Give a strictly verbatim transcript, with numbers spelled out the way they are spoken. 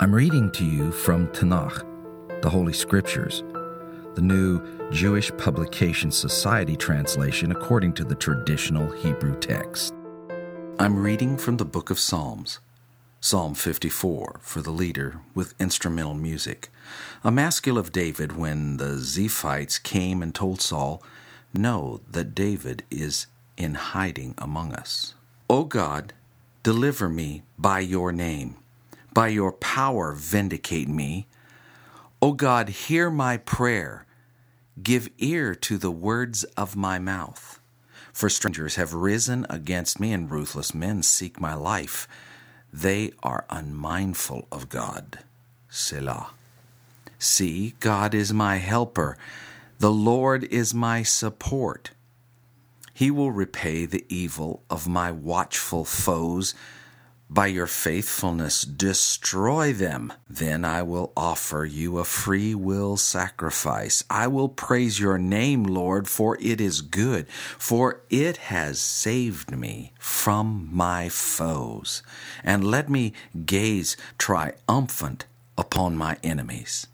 I'm reading to you from Tanakh, the Holy Scriptures, the New Jewish Publication Society translation according to the traditional Hebrew text. I'm reading from the book of Psalms, Psalm fifty-four, for the leader with instrumental music, a maskil of David when the Ziphites came and told Saul, "Know that David is in hiding among us. O God, deliver me by your name. By your power vindicate me. O God, hear my prayer. Give ear to the words of my mouth. For strangers have risen against me, and ruthless men seek my life. They are unmindful of God." Selah. See, God is my helper. The Lord is my support. He will repay the evil of my watchful foes. By your faithfulness, destroy them. Then I will offer you a free will sacrifice. I will praise your name, Lord, for it is good, for it has saved me from my foes, and let me gaze triumphant upon my enemies.